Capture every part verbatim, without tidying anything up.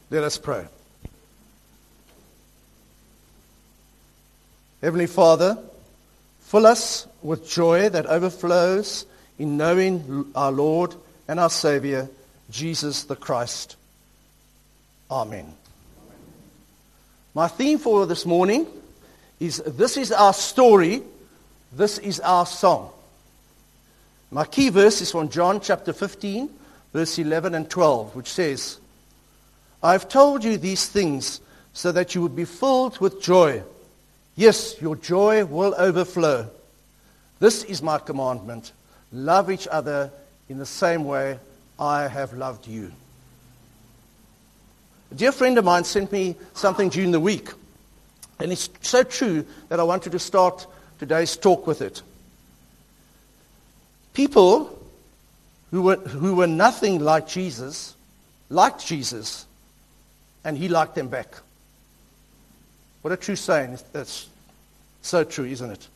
Let us pray. Heavenly Father, fill us with joy that overflows in knowing our Lord and our Savior, Jesus the Christ. Amen. My theme for this morning is, this is our story, this is our song. My key verse is from John chapter fifteen, verse eleven and twelve, which says, I have told you these things so that you would be filled with joy. Yes, your joy will overflow. This is my commandment. Love each other in the same way I have loved you. A dear friend of mine sent me something during the week. And it's so true that I wanted to start today's talk with it. People who were, who were nothing like Jesus liked Jesus, and he liked them back. What a true saying. That's so true, isn't it?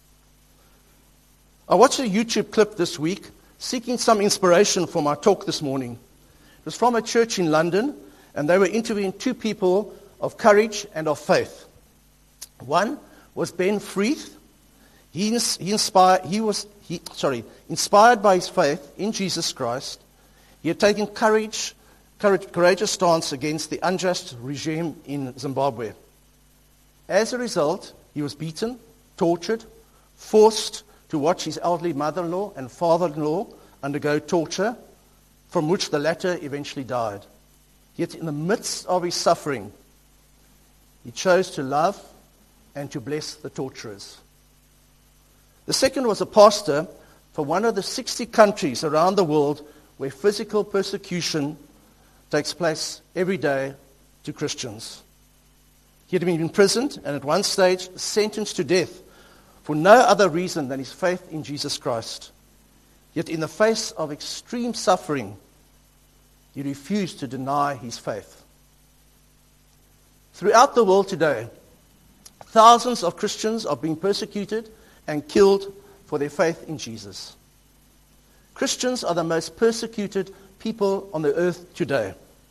I watched a YouTube clip this week seeking some inspiration for my talk this morning. It was from a church in London, and they were interviewing two people of courage and of faith. One was Ben Freeth. He, he inspired. He was he, sorry inspired by his faith in Jesus Christ. He had taken courage, courage, courageous stance against the unjust regime in Zimbabwe. As a result, he was beaten, tortured, forced to watch his elderly mother-in-law and father-in-law undergo torture, from which the latter eventually died. Yet in the midst of his suffering, he chose to love and to bless the torturers. The second was a pastor for one of the sixty countries around the world where physical persecution takes place every day to Christians. He had been imprisoned and at one stage sentenced to death for no other reason than his faith in Jesus Christ. Yet in the face of extreme suffering, he refused to deny his faith. Throughout the world today, thousands of Christians are being persecuted and killed for their faith in Jesus. Christians are the most persecuted people on the earth today.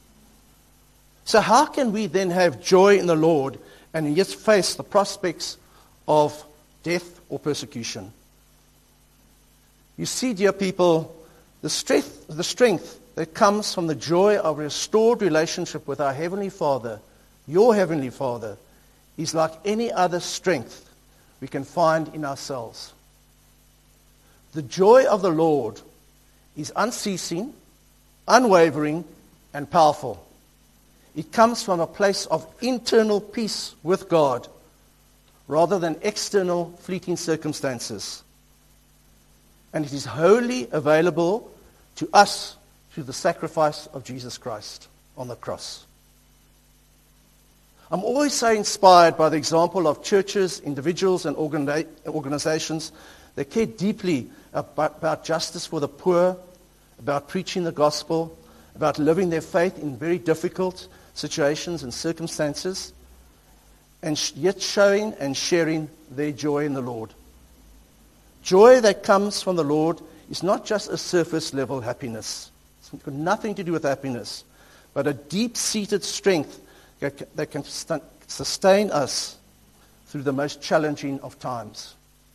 So how can we then have joy in the Lord and yet face the prospects of death or persecution? You see, dear people, the strength, the strength that comes from the joy of a restored relationship with our Heavenly Father, your Heavenly Father, is like any other strength we can find in ourselves. The joy of the Lord is unceasing, unwavering, and powerful. It comes from a place of internal peace with God rather than external fleeting circumstances. And it is wholly available to us through the sacrifice of Jesus Christ on the cross. I'm always so inspired by the example of churches, individuals, and organi- organizations that care deeply about, about justice for the poor, about preaching the gospel, about living their faith in very difficult situations and circumstances, and sh- yet showing and sharing their joy in the Lord. Joy that comes from the Lord is not just a surface-level happiness. It's got nothing to do with happiness, but a deep-seated strength that can sustain us through the most challenging of times.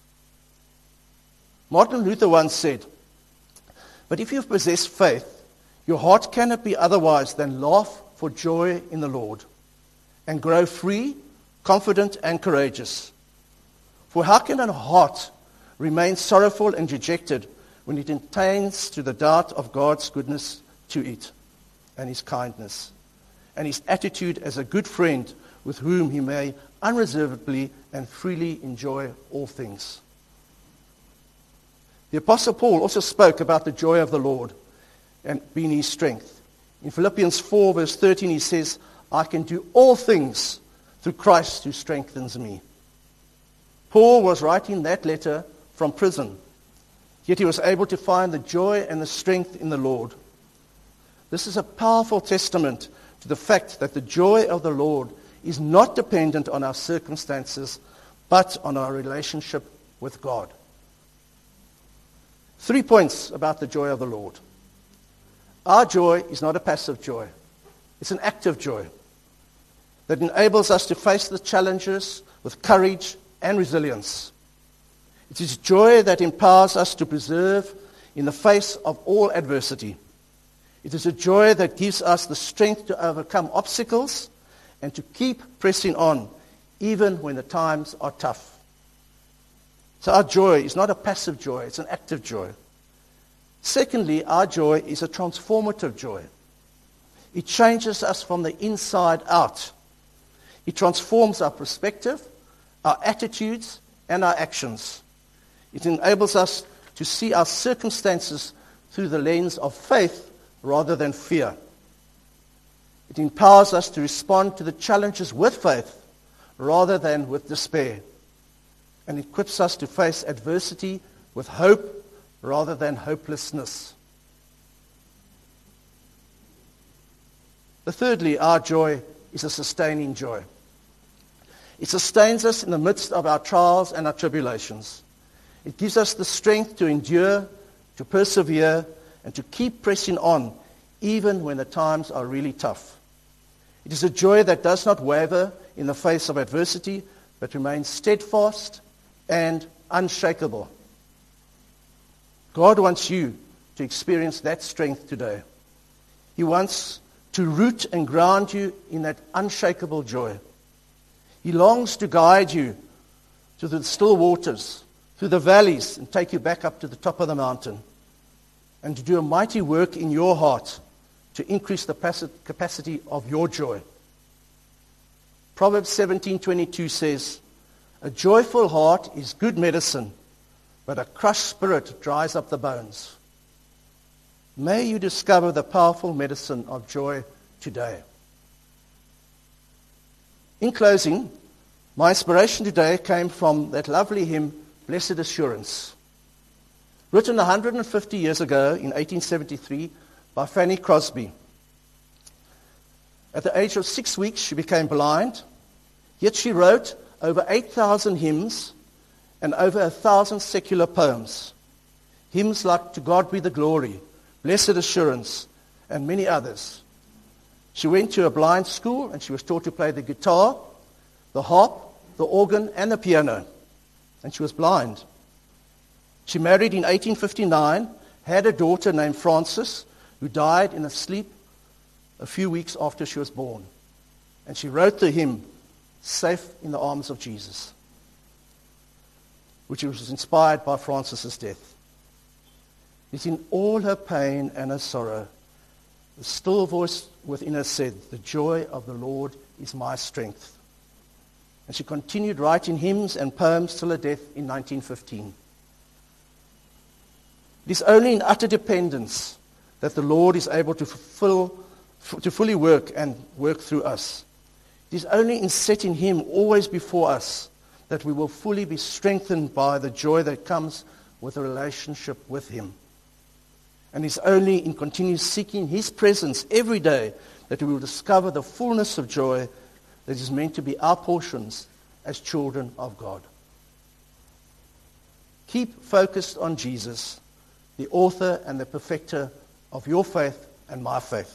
Martin Luther once said, but if you possess faith, your heart cannot be otherwise than laugh for joy in the Lord and grow free, confident, and courageous. For how can a heart remain sorrowful and dejected when it attains to the doubt of God's goodness to it and his kindness, and his attitude as a good friend with whom he may unreservedly and freely enjoy all things. The Apostle Paul also spoke about the joy of the Lord and being his strength. In Philippians four, verse thirteen, he says, I can do all things through Christ who strengthens me. Paul was writing that letter from prison, yet he was able to find the joy and the strength in the Lord. This is a powerful testament to the fact that the joy of the Lord is not dependent on our circumstances, but on our relationship with God. Three points about the joy of the Lord. Our joy is not a passive joy. It's an active joy that enables us to face the challenges with courage and resilience. It is joy that empowers us to persevere in the face of all adversity. It is a joy that gives us the strength to overcome obstacles and to keep pressing on, even when the times are tough. So our joy is not a passive joy, it's an active joy. Secondly, our joy is a transformative joy. It changes us from the inside out. It transforms our perspective, our attitudes, and our actions. It enables us to see our circumstances through the lens of faith rather than fear. It empowers us to respond to the challenges with faith rather than with despair. And it equips us to face adversity with hope rather than hopelessness. But thirdly, our joy is a sustaining joy. It sustains us in the midst of our trials and our tribulations. It gives us the strength to endure, to persevere, and to keep pressing on, even when the times are really tough. It is a joy that does not waver in the face of adversity, but remains steadfast and unshakable. God wants you to experience that strength today. He wants to root and ground you in that unshakable joy. He longs to guide you to the still waters, through the valleys, and take you back up to the top of the mountain, and to do a mighty work in your heart to increase the capacity of your joy. Proverbs seventeen twenty-two says, "A joyful heart is good medicine, but a crushed spirit dries up the bones." May you discover the powerful medicine of joy today. In closing, my inspiration today came from that lovely hymn, Blessed Assurance, written one hundred fifty years ago in eighteen seventy-three by Fanny Crosby. At the age of six weeks, she became blind, yet she wrote over eight thousand hymns and over one thousand secular poems. Hymns like To God Be the Glory, Blessed Assurance, and many others. She went to a blind school and she was taught to play the guitar, the harp, the organ, and the piano. And she was blind. She married in eighteen fifty-nine, had a daughter named Frances, who died in a sleep a few weeks after she was born. And she wrote the hymn, Safe in the Arms of Jesus, which was inspired by Frances's death. Yet in all her pain and her sorrow, the still voice within her said, "The joy of the Lord is my strength." And she continued writing hymns and poems till her death in nineteen fifteen. It is only in utter dependence that the Lord is able to fulfill, to fully work and work through us. It is only in setting Him always before us that we will fully be strengthened by the joy that comes with a relationship with Him. And it's only in continuing seeking His presence every day that we will discover the fullness of joy that is meant to be our portions as children of God. Keep focused on Jesus, the author and the perfecter of your faith and my faith.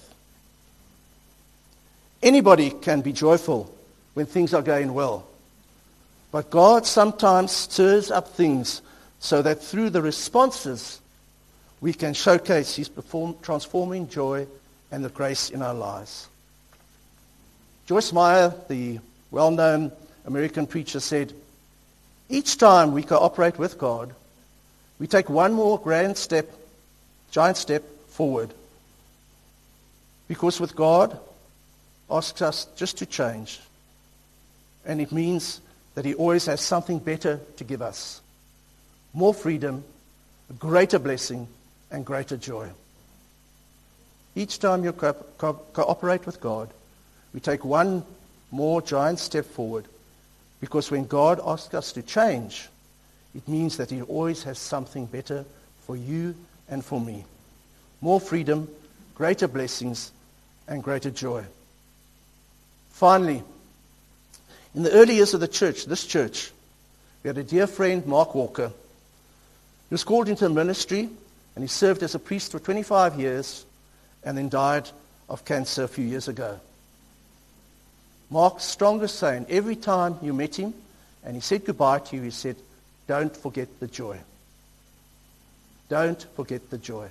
Anybody can be joyful when things are going well. But God sometimes stirs up things so that through the responses we can showcase His perform, transforming joy and the grace in our lives. Joyce Meyer, the well-known American preacher, said, "Each time we cooperate with God, we take one more grand step, giant step forward. Because with God, asks us just to change. And it means that He always has something better to give us. More freedom, a greater blessing, and greater joy. Each time you co- co- cooperate with God, we take one more giant step forward. Because when God asks us to change, it means that He always has something better for you and for me. More freedom, greater blessings, and greater joy. Finally, in the early years of the church, this church, we had a dear friend, Mark Walker. He was called into the ministry, and he served as a priest for twenty-five years, and then died of cancer a few years ago. Mark's strongest saying, every time you met him and he said goodbye to you, he said, don't forget the joy. Don't forget the joy.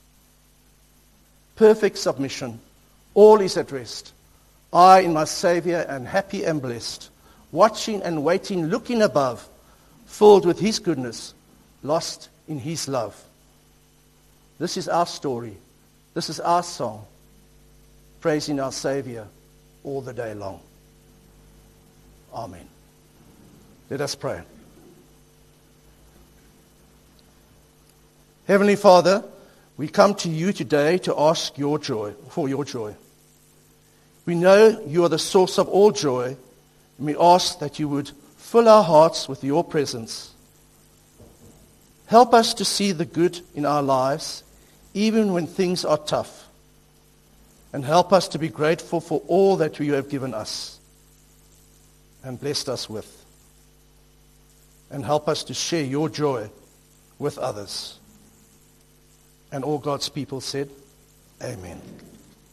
Perfect submission. All is at rest. I in my Savior am happy and blessed, watching and waiting, looking above, filled with his goodness, lost in his love. This is our story. This is our song, praising our Savior all the day long. Amen. Let us pray. Heavenly Father, we come to you today to ask your joy, for your joy. We know you are the source of all joy, and we ask that you would fill our hearts with your presence. Help us to see the good in our lives, even when things are tough. And help us to be grateful for all that you have given us and blessed us with. And help us to share your joy with others. And all God's people said, Amen.